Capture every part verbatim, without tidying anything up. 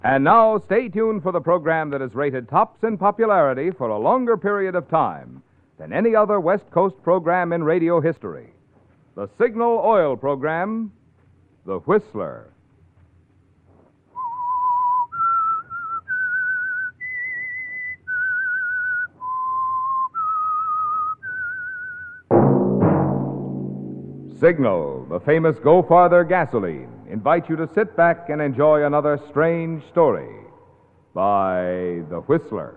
And now, stay tuned for the program that is rated tops in popularity for a longer period of time than any other West Coast program in radio history. The Signal Oil program, The Whistler. Signal, the famous Go Farther gasoline, invite you to sit back and enjoy another strange story by The Whistler.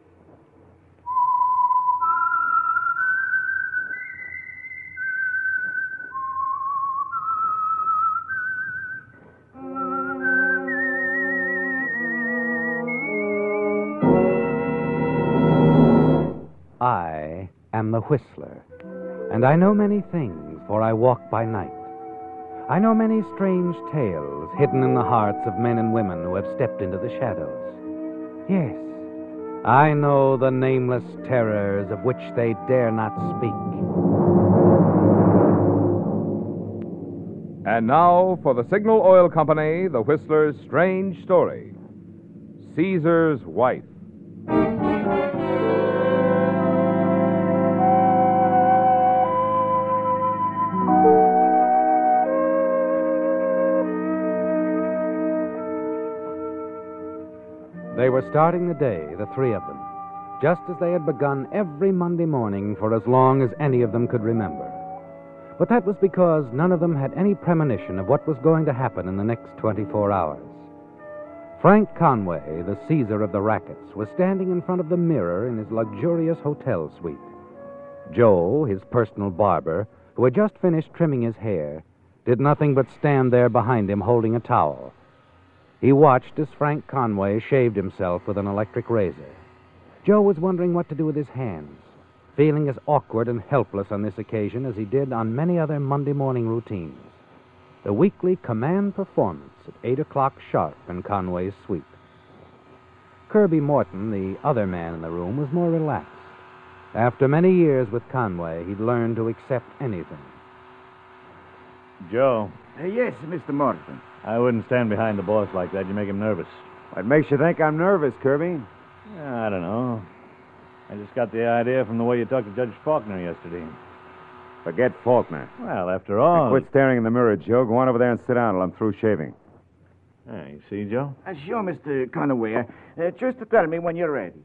I am the Whistler, and I know many things, for I walk by night. I know many strange tales hidden in the hearts of men and women who have stepped into the shadows. Yes, I know the nameless terrors of which they dare not speak. And now, for the Signal Oil Company, The Whistler's strange story, Caesar's Wife. They were starting the day, the three of them, just as they had begun every Monday morning for as long as any of them could remember. But that was because none of them had any premonition of what was going to happen in the next twenty-four hours. Frank Conway, the Caesar of the rackets, was standing in front of the mirror in his luxurious hotel suite. Joe, his personal barber, who had just finished trimming his hair, did nothing but stand there behind him holding a towel. He watched as Frank Conway shaved himself with an electric razor. Joe was wondering what to do with his hands, feeling as awkward and helpless on this occasion as he did on many other Monday morning routines. The weekly command performance at eight o'clock sharp in Conway's suite. Kirby Morton, the other man in the room, was more relaxed. After many years with Conway, he'd learned to accept anything. Joe. Uh, yes, Mister Morton. I wouldn't stand behind the boss like that. You make him nervous. What makes you think I'm nervous, Kirby? I don't know. I just got the idea from the way you talked to Judge Faulkner yesterday. Forget Faulkner. Well, after all... Now quit staring in the mirror, Joe. Go on over there and sit down till I'm through shaving. Hey, you see, Joe? Uh, sure, Mister Conway. Uh, uh, just to tell me when you're ready.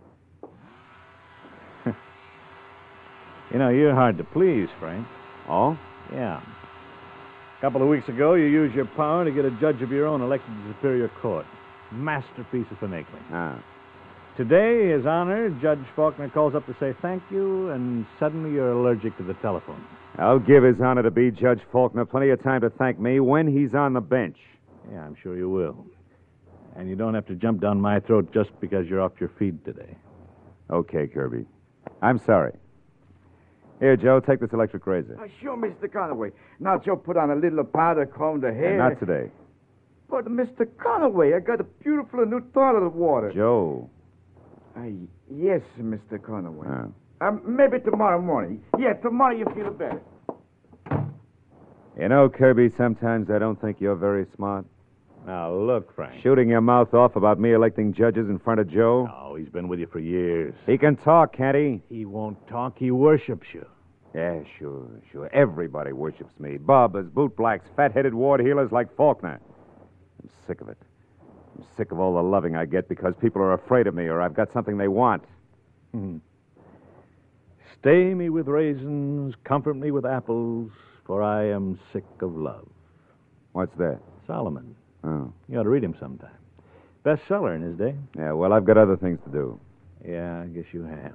You know, you're hard to please, Frank. Oh? Yeah. A couple of weeks ago, you used your power to get a judge of your own elected to Superior Court. Masterpiece of finagling. Ah. Today, His Honor, Judge Faulkner calls up to say thank you, and suddenly you're allergic to the telephone. I'll give His Honor to be Judge Faulkner plenty of time to thank me when he's on the bench. Yeah, I'm sure you will. And you don't have to jump down my throat just because you're off your feed today. Okay, Kirby. I'm sorry. Here, Joe, take this electric razor. Uh, sure, Mister Conway. Now, Joe, put on a little powder, comb the hair. And not today. But, Mister Conway, I got a beautiful new toilet water. Joe. Uh, yes, Mister Conway. Oh. Um, maybe tomorrow morning. Yeah, tomorrow you feel better. You know, Kirby, sometimes I don't think you're very smart. Now, look, Frank. Shooting your mouth off about me electing judges in front of Joe. Oh, he's been with you for years. He can talk, can't he? He won't talk. He worships you. Yeah, sure, sure. Everybody worships me. Bobbers, bootblacks, fat-headed ward heelers like Faulkner. I'm sick of it. I'm sick of all the loving I get because people are afraid of me or I've got something they want. Hmm. Stay me with raisins, comfort me with apples, for I am sick of love. What's that? Solomon. Oh. You ought to read him sometime. Bestseller in his day. Yeah, well, I've got other things to do. Yeah, I guess you have.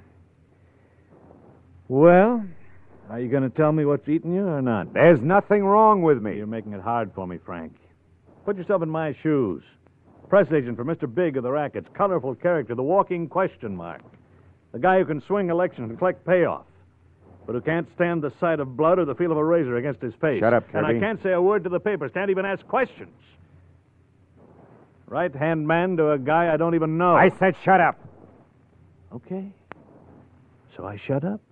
Well, are you going to tell me what's eating you or not? There's nothing wrong with me. You're making it hard for me, Frank. Put yourself in my shoes. Press agent for Mister Big of the Rackets. Colorful character, the walking question mark. The guy who can swing elections and collect payoff, but who can't stand the sight of blood or the feel of a razor against his face. Shut up, Kirby. And I can't say a word to the papers, can't even ask questions. Right-hand man to a guy I don't even know. I said shut up. Okay. So I shut up.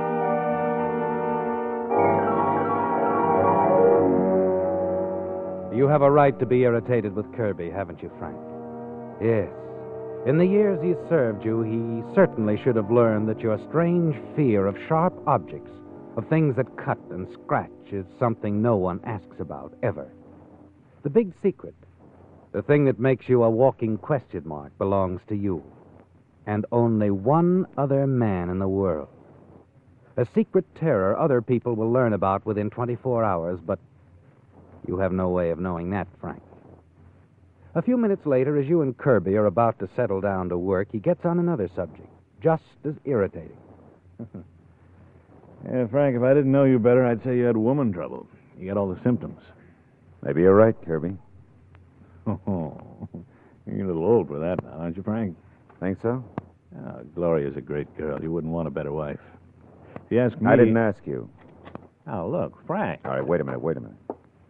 The You have a right to be irritated with Kirby, haven't you, Frank? Yes. In the years he's served you, he certainly should have learned that your strange fear of sharp objects, of things that cut and scratch, is something no one asks about, ever. The big secret, the thing that makes you a walking question mark, belongs to you. And only one other man in the world. A secret terror other people will learn about within twenty-four hours, but you have no way of knowing that, Frank. A few minutes later, as you and Kirby are about to settle down to work, he gets on another subject, just as irritating. Yeah, Frank, if I didn't know you better, I'd say you had woman trouble. You got all the symptoms. Maybe you're right, Kirby. Oh, you're a little old for that now, aren't you, Frank? Think so? Oh, Gloria's a great girl. You wouldn't want a better wife. If you ask me... I didn't ask you. Oh, look, Frank. All right, wait a minute, wait a minute.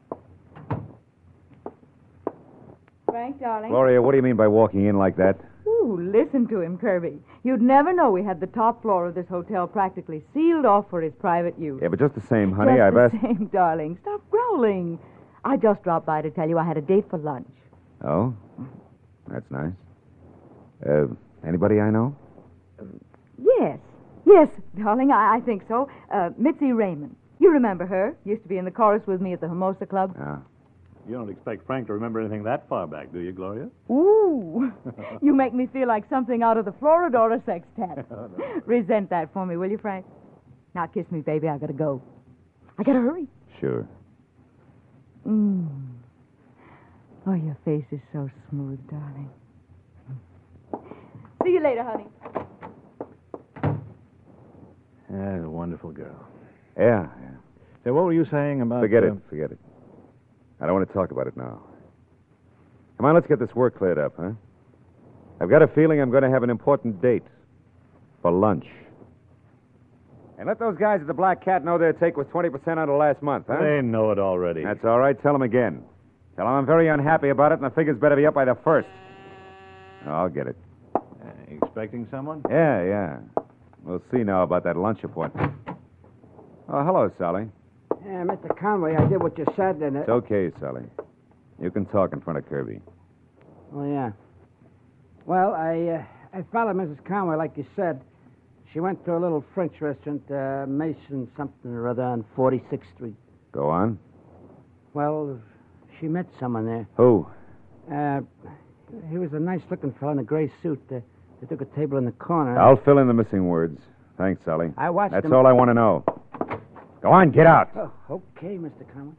Frank, darling. Gloria, what do you mean by walking in like that? Ooh, listen to him, Kirby. You'd never know we had the top floor of this hotel practically sealed off for his private use. Yeah, but just the same, honey, just I've the asked... same, darling. Stop growling. I just dropped by to tell you I had a date for lunch. Oh? That's nice. Uh, anybody I know? Yes. Yes, darling, I, I think so. Uh, Mitzi Raymond. You remember her. Used to be in the chorus with me at the Hermosa Club. Yeah. You don't expect Frank to remember anything that far back, do you, Gloria? Ooh. You make me feel like something out of the Floridora Sextet. Oh, no. Resent that for me, will you, Frank? Now kiss me, baby. I gotta go. I gotta hurry. Sure. Mm. Oh, your face is so smooth, darling. See you later, honey. Yeah, a wonderful girl. Yeah, yeah. Say, what were you saying about... Forget uh, it, forget it. I don't want to talk about it now. Come on, let's get this work cleared up, huh? I've got a feeling I'm going to have an important date. For lunch. And let those guys at the Black Cat know their take was twenty percent under last month, huh? They know it already. That's all right. Tell them again. Tell them I'm very unhappy about it, and the figures better be up by the first. Oh, I'll get it. Uh, expecting someone? Yeah, yeah. We'll see now about that lunch appointment. Oh, hello, Sally. Yeah, Mister Conway, I did what you said, and it... It's okay, Sally. You can talk in front of Kirby. Oh, yeah. Well, I uh, I followed Missus Conway, like you said. She went to a little French restaurant, uh, Mason something or other, on forty-sixth Street. Go on. Well, she met someone there. Who? Uh, he was a nice-looking fellow in a gray suit. Uh, they took a table in the corner. I'll fill in the missing words. Thanks, Sally. I watched That's him... all I want to know. Go on, get out. Oh, okay, Mister Conway.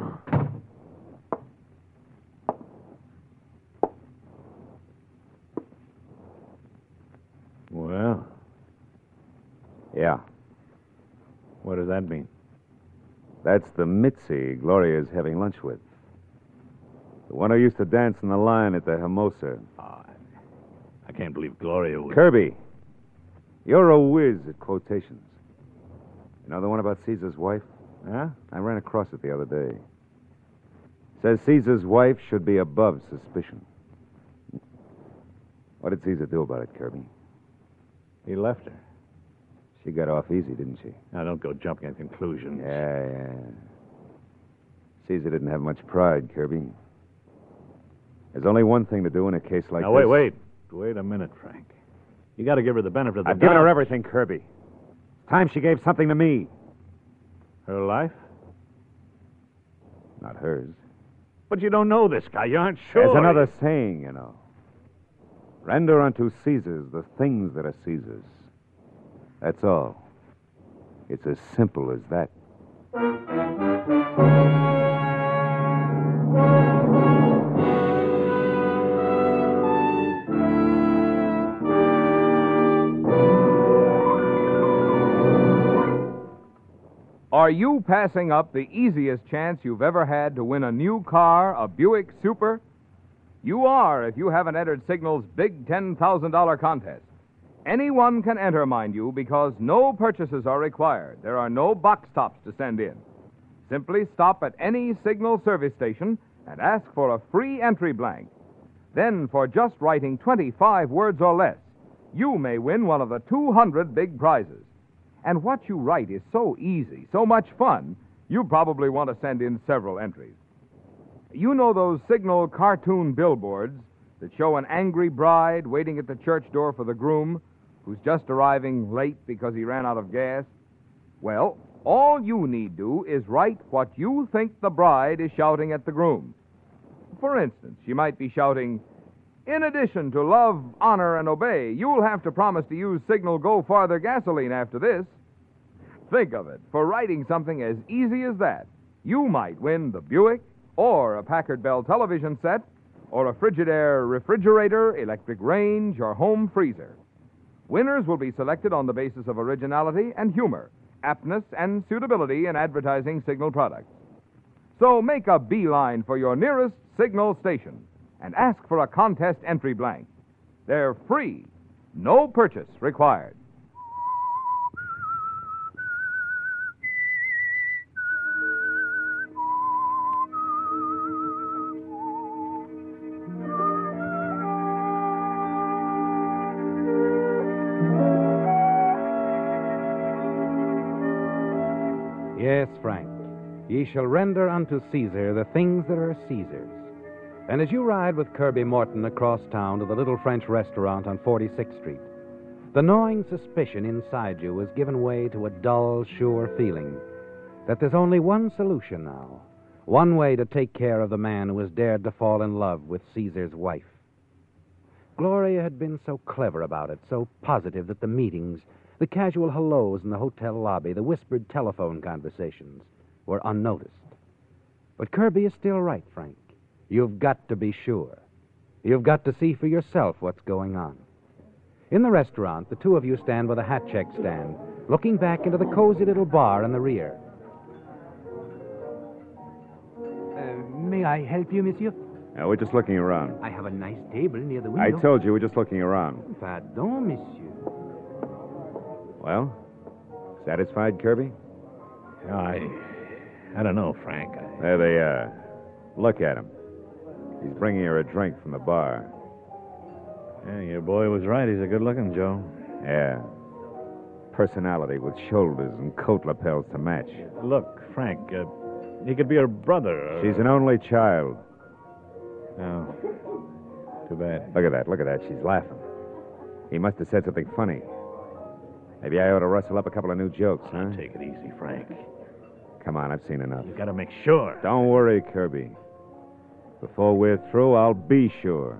Well, Yeah. what does that mean? That's the Mitzi Gloria's having lunch with. The one who used to dance in the line at the Hermosa. Oh, I can't believe Gloria would... Kirby, you're a whiz at quotations. You know the one about Caesar's wife? Huh? I ran across it the other day. Says Caesar's wife should be above suspicion. What did Caesar do about it, Kirby? He left her. She got off easy, didn't she? Now, don't go jumping at conclusions. Yeah, yeah. Caesar didn't have much pride, Kirby. There's only one thing to do in a case like now, this. wait, wait. Wait a minute, Frank. You got to give her the benefit of the I've given doubt. her everything, Kirby. Time she gave something to me. Her life? Not hers. But you don't know this guy. You aren't sure. There's another saying, you know. Render unto Caesar's the things that are Caesar's. That's all. It's as simple as that. Are you passing up the easiest chance you've ever had to win a new car, a Buick Super? You are if you haven't entered Signal's big ten thousand dollars contest. Anyone can enter, mind you, because no purchases are required. There are no box tops to send in. Simply stop at any Signal service station and ask for a free entry blank. Then, for just writing twenty-five words or less, you may win one of the two hundred big prizes. And what you write is so easy, so much fun, you probably want to send in several entries. You know those signal cartoon billboards that show an angry bride waiting at the church door for the groom who's just arriving late because he ran out of gas? Well, all you need do is write what you think the bride is shouting at the groom. For instance, she might be shouting, "In addition to love, honor, and obey, you'll have to promise to use Signal Go Farther gasoline after this." Think of it. For writing something as easy as that, you might win the Buick, or a Packard Bell television set, or a Frigidaire refrigerator, electric range, or home freezer. Winners will be selected on the basis of originality and humor, aptness and suitability in advertising Signal products. So make a beeline for your nearest Signal station and ask for a contest entry blank. They're free, no purchase required. Yes, Frank, ye shall render unto Caesar the things that are Caesar's. And as you ride with Kirby Morton across town to the little French restaurant on forty-sixth Street, the gnawing suspicion inside you has given way to a dull, sure feeling that there's only one solution now, one way to take care of the man who has dared to fall in love with Caesar's wife. Gloria had been so clever about it, so positive that the meetings, the casual hellos in the hotel lobby, the whispered telephone conversations were unnoticed. But Kirby is still right, Frank. You've got to be sure. You've got to see for yourself what's going on. In the restaurant, the two of you stand by the hat check stand, looking back into the cozy little bar in the rear. Uh, may I help you, monsieur? Now, we're just looking around. I have a nice table near the I window. told you we're just looking around. Pardon, monsieur. Well, satisfied, Kirby? I... I don't know, Frank. I... There they are. Look at him. He's bringing her a drink from the bar. Yeah, your boy was right. He's a good-looking Joe. Yeah. Personality with shoulders and coat lapels to match. Look, Frank, uh, he could be her brother. Or... She's an only child. Oh, too bad. Look at that. Look at that. She's laughing. He must have said something funny. Maybe I ought to rustle up a couple of new jokes, huh? Now, take it easy, Frank. Come on, I've seen enough. You gotta make sure. Don't worry, Kirby. Before we're through, I'll be sure.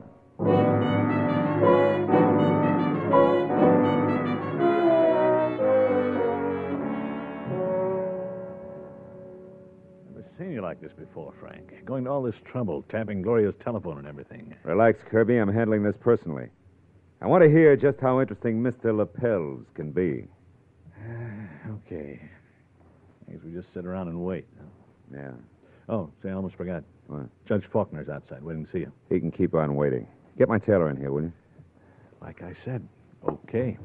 Never seen you like this before, Frank. Going to all this trouble, tapping Gloria's telephone and everything. Relax, Kirby. I'm handling this personally. I want to hear just how interesting Mister Lapels can be. Okay. I guess we just sit around and wait. Huh? Yeah. Oh, say, I almost forgot. What? Judge Faulkner's outside waiting to see you. He can keep on waiting. Get my tailor in here, will you? Like I said, okay.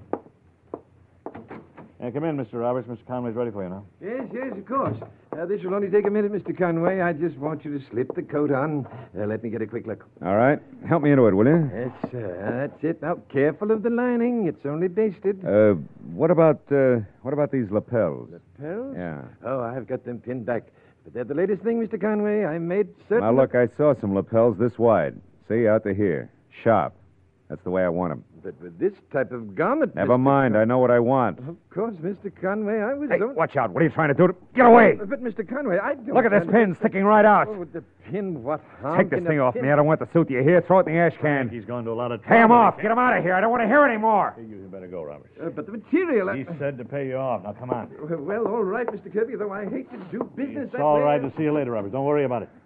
Yeah, come in, Mister Roberts. Mister Conway's ready for you now. Yes, yes, of course. Uh, this will only take a minute, Mister Conway. I just want you to slip the coat on. Uh, let me get a quick look. All right. Help me into it, will you? Yes, sir. That's it. Now, careful of the lining. It's only basted. Uh, what about, uh, what about these lapels? Lapels? Yeah. Oh, I've got them pinned back. But they're the latest thing, Mister Conway. I made certain... Now, look, I saw some lapels this wide. See, out to here. Sharp. That's the way I want them. But with this type of garment... Never Mister mind. Con- I know what I want. Of course, Mister Conway. I was... Hey, only- watch out. What are you trying to do? To... Get away! Uh, But, Mister Conway, I don't... Look at this pin sticking right out. Oh, the pin, what harm Take this can a thing off pin- me. I don't want the suit. You hear? Throw it in the ash Frank, can. he's gone to a lot of Pay trouble. him off. Get him out of here. I don't want to hear any more. Hey, you better go, Roberts. Uh, but the material... I- He said to pay you off. Now, come on. Well, all right, Mister Kirby, though I hate to do business It's that all way. right to see you later, Roberts. Don't worry about it.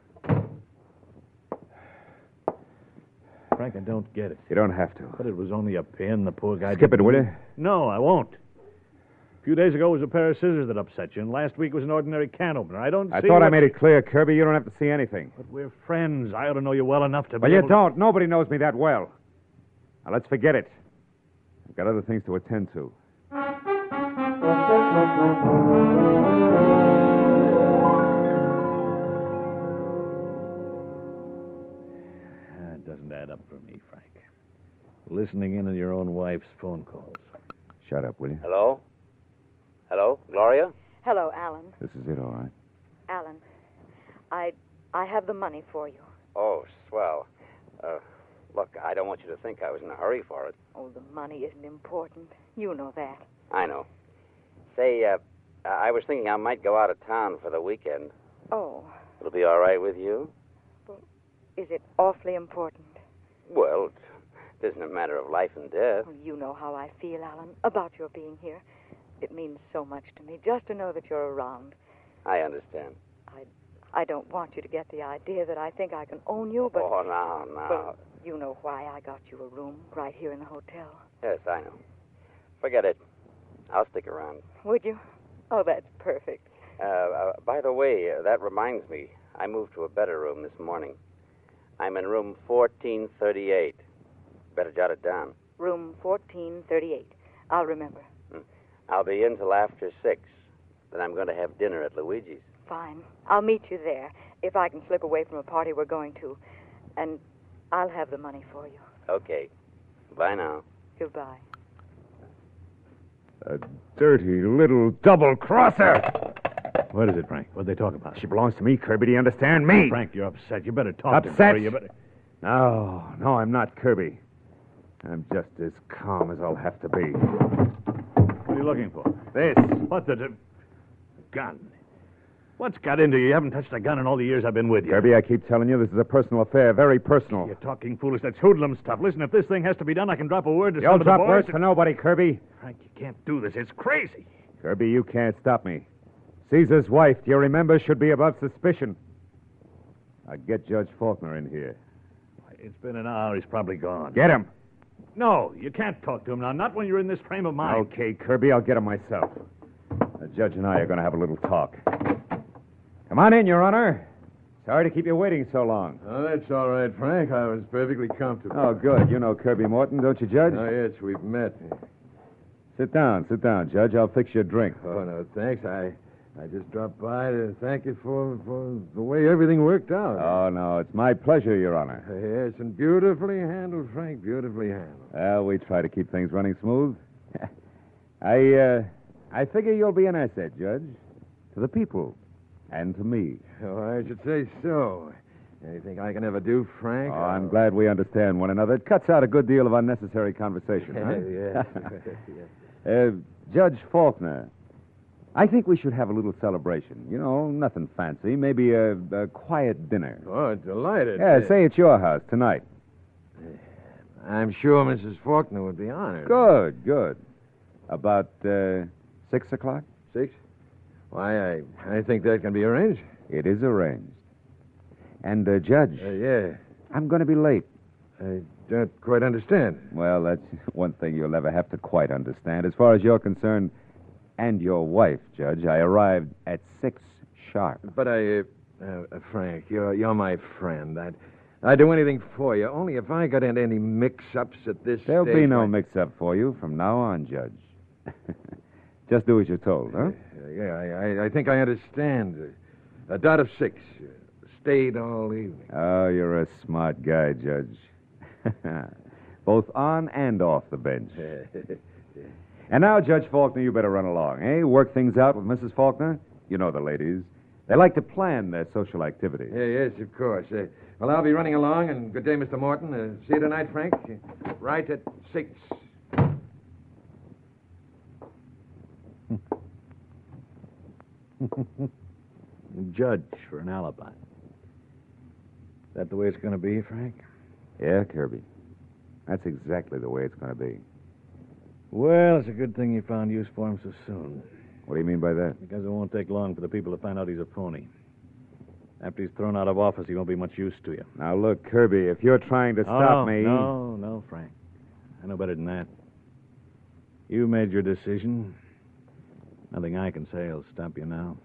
Frank, I don't get it. You don't have to. But it was only a pin. The poor guy... Skip it, didn't- will you? No, I won't. A few days ago it was a pair of scissors that upset you, and last week was an ordinary can opener. I don't I see thought I what- made it clear, Kirby. You don't have to see anything. But we're friends. I ought to know you well enough to Well, be you able to- don't. Nobody knows me that well. Now, let's forget it. I've got other things to attend to. That doesn't add up for me, Frank. Listening in on your own wife's phone calls. Shut up, will you? Hello? Hello? Gloria? Hello, Alan. This is it, all right. Alan, I I have the money for you. Oh, swell. Uh, look, I don't want you to think I was in a hurry for it. Oh, the money isn't important. You know that. I know. Say, uh, I was thinking I might go out of town for the weekend. Oh, It'll be all right with you? is it awfully important? Well, it isn't a matter of life and death. Well, you know how I feel, Alan, about your being here. It means so much to me just to know that you're around. I understand. I don't want you to get the idea that I think I can own you, but... Oh, no, no. Well, you know why I got you a room right here in the hotel. Yes, I know. Forget it. I'll stick around. Would you? Oh, that's perfect. Uh, uh, by the way, uh, that reminds me. I moved to a better room this morning. I'm in room fourteen thirty-eight. Better jot it down. Room fourteen thirty-eight. I'll remember. Hmm. I'll be in till after six. Then I'm going to have dinner at Luigi's. Fine. I'll meet you there, if I can slip away from a party we're going to. And I'll have the money for you. Okay. Bye now. Goodbye. A dirty little double-crosser! What is it, Frank? What'd they talk about? She belongs to me, Kirby. Do you understand me? Frank, you're upset. You better talk to Upset? her. You better... No, no, I'm not Kirby. I'm just as calm as I'll have to be. What are you looking for? This. What the... the gun. What's got into you? You haven't touched a gun in all the years I've been with you. Kirby, I keep telling you, this is a personal affair, very personal. You're talking foolish. That's hoodlum stuff. Listen, if this thing has to be done, I can drop a word to You'll some of the drop boys. words for nobody, Kirby. Frank, you can't do this. It's crazy. Kirby, you can't stop me. Caesar's wife, do you remember, should be above suspicion. Now get Judge Faulkner in here. It's been an hour. He's probably gone. Get him. No, you can't talk to him now. Not when you're in this frame of mind. Okay, Kirby, I'll get him myself. The judge and I are going to have a little talk. Come on in, Your Honor. Sorry to keep you waiting so long. Oh, that's all right, Frank. I was perfectly comfortable. Oh, good. You know Kirby Morton, don't you, Judge? Oh, yes, we've met. Sit down, sit down, Judge. I'll fix your drink. Oh, no, thanks. I I just dropped by to thank you for, for the way everything worked out. Oh, no, it's my pleasure, Your Honor. Yes, and beautifully handled, Frank. Beautifully handled. Well, we try to keep things running smooth. I, uh, I figure you'll be an asset, Judge, to the people and to me. Oh, I should say so. Anything I can ever do, Frank? Oh, I'm glad we understand one another. It cuts out a good deal of unnecessary conversation, huh? yes. uh, Judge Faulkner, I think we should have a little celebration. You know, nothing fancy. Maybe a, a quiet dinner. Oh, delighted. Yeah, say it's your house tonight. I'm sure Missus Faulkner would be honored. Good, good. About uh, six o'clock? Six? Why, I, I think that can be arranged. It is arranged. And, uh, Judge, Uh, yeah. I'm going to be late. I don't quite understand. Well, that's one thing you'll never have to quite understand. As far as you're concerned, and your wife, Judge, I arrived at six sharp. But I, uh, uh, Frank, you're you're my friend. I'd, I'd do anything for you. Only if I got into any mix-ups at this There'll stage. be no I- mix-up for you from now on, Judge. Just do as you're told, huh? Uh, yeah, I, I, I think I understand. Uh, a dot of six. Uh, stayed all evening. Oh, you're a smart guy, Judge. Both on and off the bench. And now, Judge Faulkner, you better run along, eh? Work things out with Missus Faulkner. You know the ladies. They like to plan their social activities. Yeah, yes, of course. Uh, well, I'll be running along, and good day, Mister Morton. Uh, see you tonight, Frank. Uh, right at six. Judge for an alibi. Is that the way it's going to be, Frank? Yeah, Kirby. That's exactly the way it's going to be. Well, it's a good thing you found use for him so soon. What do you mean by that? Because it won't take long for the people to find out he's a phony. After he's thrown out of office, he won't be much use to you. Now, look, Kirby, if you're trying to Oh, stop no, me... No, no, Frank. I know better than that. You made your decision. Nothing I can say will stop you now.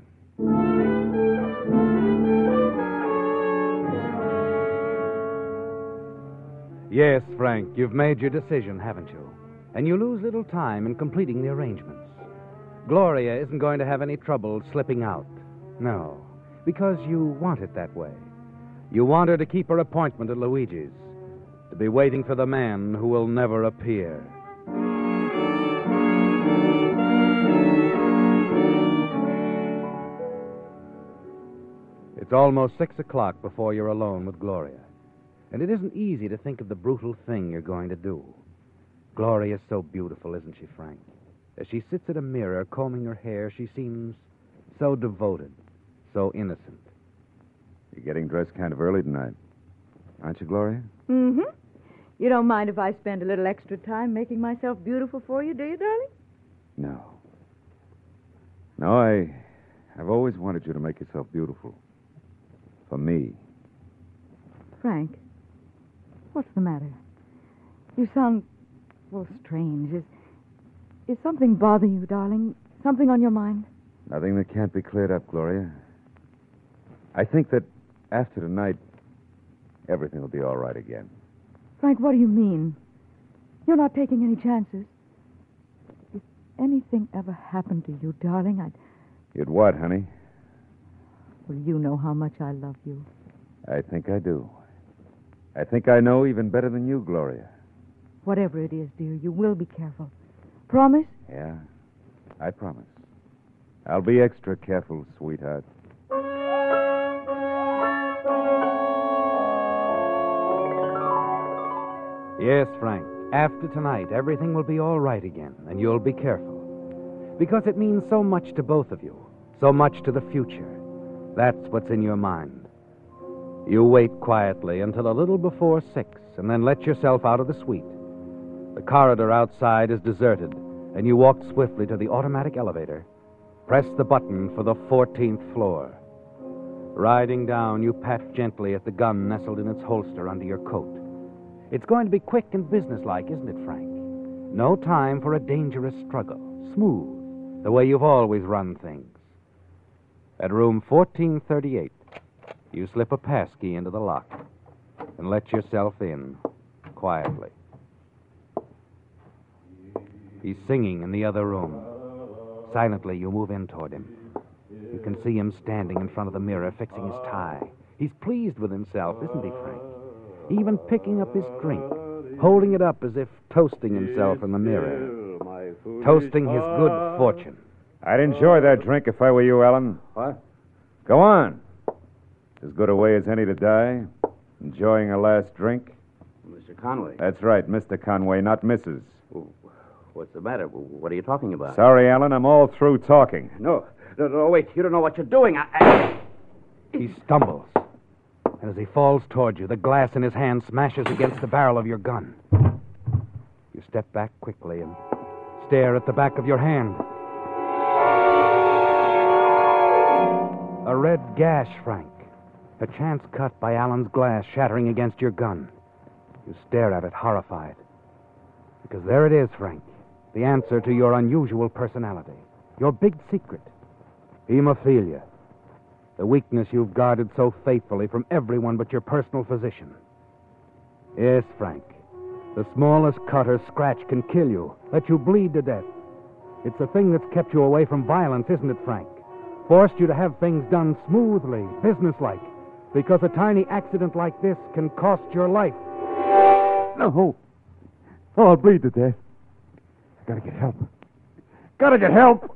Yes, Frank, you've made your decision, haven't you? And you lose little time in completing the arrangements. Gloria isn't going to have any trouble slipping out. No, because you want it that way. You want her to keep her appointment at Luigi's, to be waiting for the man who will never appear. It It's almost six o'clock before you're alone with Gloria. And it isn't easy to think of the brutal thing you're going to do. Gloria's so beautiful, isn't she, Frank? As she sits at a mirror combing her hair, she seems so devoted, so innocent. You're getting dressed kind of early tonight. Aren't you, Gloria? Mm-hmm. You don't mind if I spend a little extra time making myself beautiful for you, do you, darling? No. No, I... I've always wanted you to make yourself beautiful. For me. Frank, what's the matter? You sound, well, strange. Is, is something bothering you, darling? Something on your mind? Nothing that can't be cleared up, Gloria. I think that after tonight, everything will be all right again. Frank, what do you mean? You're not taking any chances. If anything ever happened to you, darling, I'd... You'd what, honey? Well, you know how much I love you. I think I do. I think I know even better than you, Gloria. Whatever it is, dear, you will be careful. Promise? Yeah, I promise. I'll be extra careful, sweetheart. Yes, Frank. After tonight, everything will be all right again, and you'll be careful. Because it means so much to both of you, so much to the future. That's what's in your mind. You wait quietly until a little before six, and then let yourself out of the suite. The corridor outside is deserted, and you walk swiftly to the automatic elevator. Press the button for the fourteenth floor. Riding down, you pat gently at the gun nestled in its holster under your coat. It's going to be quick and businesslike, isn't it, Frank? No time for a dangerous struggle. Smooth, the way you've always run things. At room fourteen thirty-eight, you slip a passkey into the lock and let yourself in quietly. He's singing in the other room. Silently, you move in toward him. You can see him standing in front of the mirror, fixing his tie. He's pleased with himself, isn't he, Frank? Even picking up his drink, holding it up as if toasting himself in the mirror. Toasting his good fortune. I'd enjoy that drink if I were you, Ellen. What? Go on. As good a way as any to die. Enjoying a last drink. Mister Conway. That's right, Mister Conway, not Missus What's the matter? What are you talking about? Sorry, Alan, I'm all through talking. No, no, no, wait. You don't know what you're doing. I, I... He stumbles. And as he falls toward you, the glass in his hand smashes against the barrel of your gun. You step back quickly and stare at the back of your hand. A red gash, Frank. A chance cut by Alan's glass shattering against your gun. You stare at it, horrified. Because there it is, Frank. The answer to your unusual personality. Your big secret. Hemophilia. The weakness you've guarded so faithfully from everyone but your personal physician. Yes, Frank. The smallest cut or scratch can kill you, let you bleed to death. It's the thing that's kept you away from violence, isn't it, Frank? Forced you to have things done smoothly, businesslike. Because a tiny accident like this can cost your life. No. Oh, I'll bleed to death. I gotta get help. Gotta get help!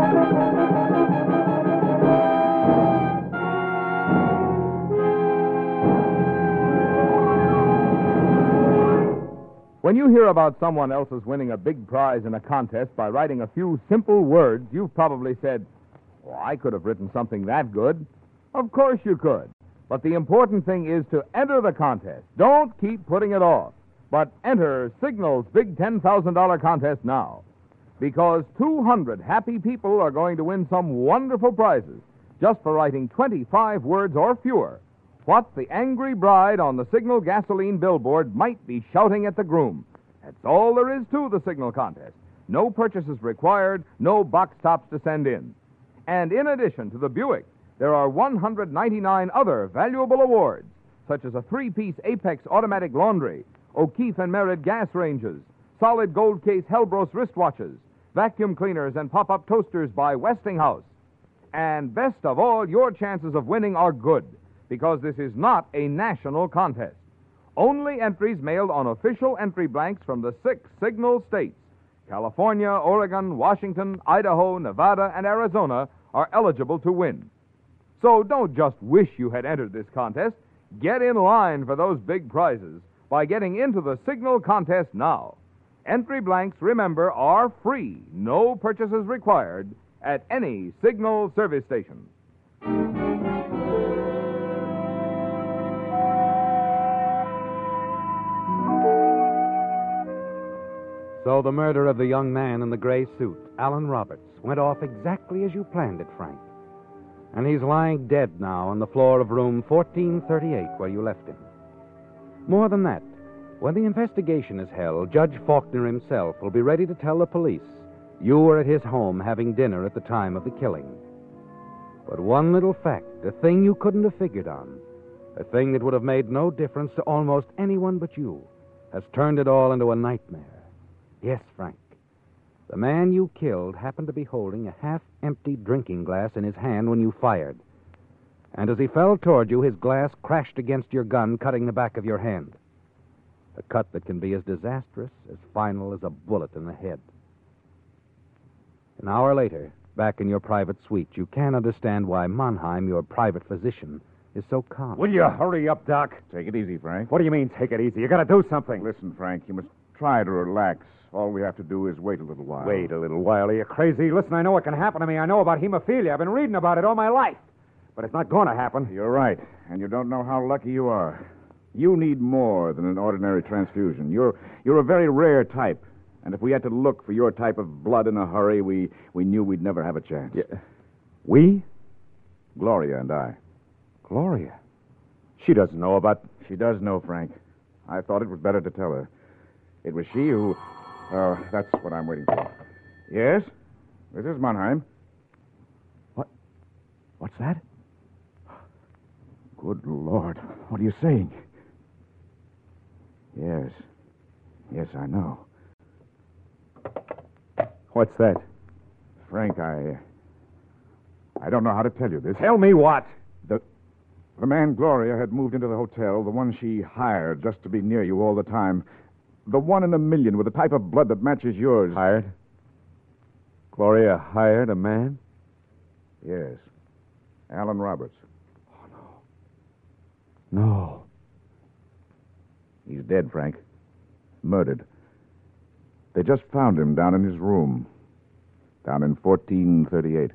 When you hear about someone else's winning a big prize in a contest by writing a few simple words, you've probably said, "Oh, I could have written something that good." Of course you could. But the important thing is to enter the contest. Don't keep putting it off. But enter Signal's big ten thousand dollars contest now. Because two hundred happy people are going to win some wonderful prizes just for writing twenty-five words or fewer. What the angry bride on the Signal gasoline billboard might be shouting at the groom. That's all there is to the Signal contest. No purchases required, no box tops to send in. And in addition to the Buick, there are one hundred ninety-nine other valuable awards, such as a three-piece Apex automatic laundry, O'Keefe and Merritt gas ranges, solid gold case Helbros wristwatches, vacuum cleaners and pop-up toasters by Westinghouse. And best of all, your chances of winning are good, because this is not a national contest. Only entries mailed on official entry blanks from the six Signal states, California, Oregon, Washington, Idaho, Nevada, and Arizona, are eligible to win. So don't just wish you had entered this contest. Get in line for those big prizes by getting into the Signal contest now. Entry blanks, remember, are free, no purchases required at any Signal service station. So the murder of the young man in the gray suit, Alan Roberts, went off exactly as you planned it, Frank. And he's lying dead now on the floor of room fourteen thirty-eight where you left him. More than that, when the investigation is held, Judge Faulkner himself will be ready to tell the police you were at his home having dinner at the time of the killing. But one little fact, a thing you couldn't have figured on, a thing that would have made no difference to almost anyone but you, has turned it all into a nightmare. Yes, Frank. The man you killed happened to be holding a half-empty drinking glass in his hand when you fired. And as he fell toward you, his glass crashed against your gun, cutting the back of your hand. A cut that can be as disastrous, as final as a bullet in the head. An hour later, back in your private suite, you can't understand why Mannheim, your private physician, is so calm. Will you hurry up, Doc? Take it easy, Frank. What do you mean, take it easy? You gotta do something. Listen, Frank, you must try to relax. All we have to do is wait a little while. Wait a little while. Are you crazy? Listen, I know what can happen to me. I know about hemophilia. I've been reading about it all my life. But it's not going to happen. You're right, and you don't know how lucky you are. You need more than an ordinary transfusion. You're you're a very rare type. And if we had to look for your type of blood in a hurry, we, we knew we'd never have a chance. Yeah. We? Gloria and I. Gloria? She doesn't know about... She does know, Frank. I thought it was better to tell her. It was she who... Oh, that's what I'm waiting for. Yes? This is Mannheim. What? What's that? Good Lord. What are you saying? Yes. Yes, I know. What's that? Frank, I... I don't know how to tell you this. Tell me what? The... The man Gloria had moved into the hotel, the one she hired just to be near you all the time... The one in a million with the type of blood that matches yours. Hired? Gloria hired a man? Yes. Alan Roberts. Oh, no. No. He's dead, Frank. Murdered. They just found him down in his room. Down in fourteen thirty-eight.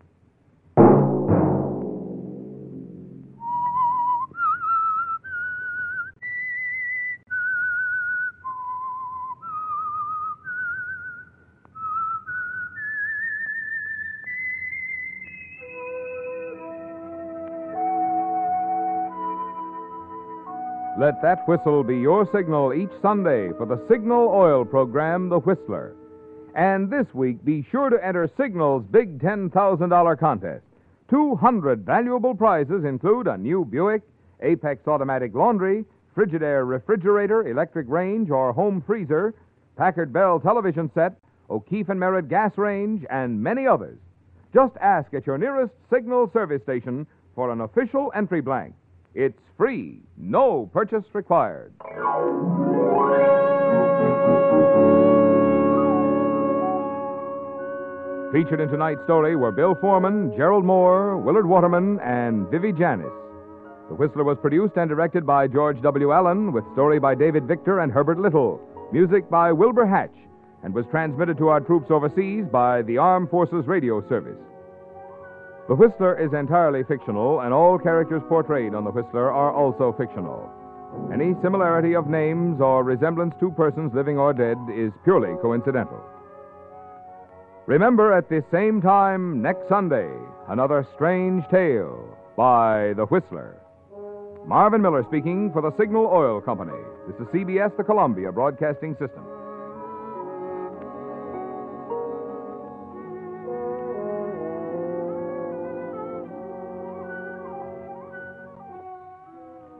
Let that whistle be your signal each Sunday for the Signal Oil program, The Whistler. And this week, be sure to enter Signal's big ten thousand dollars contest. two hundred valuable prizes include a new Buick, Apex automatic laundry, Frigidaire refrigerator, electric range, or home freezer, Packard Bell television set, O'Keefe and Merritt gas range, and many others. Just ask at your nearest Signal service station for an official entry blank. It's free, no purchase required. Featured in tonight's story were Bill Foreman, Gerald Moore, Willard Waterman, and Vivi Janis. The Whistler was produced and directed by George W. Allen, with story by David Victor and Herbert Little, music by Wilbur Hatch, and was transmitted to our troops overseas by the Armed Forces Radio Service. The Whistler is entirely fictional, and all characters portrayed on The Whistler are also fictional. Any similarity of names or resemblance to persons living or dead is purely coincidental. Remember, at this same time next Sunday, another strange tale by The Whistler. Marvin Miller speaking for the Signal Oil Company. This is C B S, the Columbia Broadcasting System.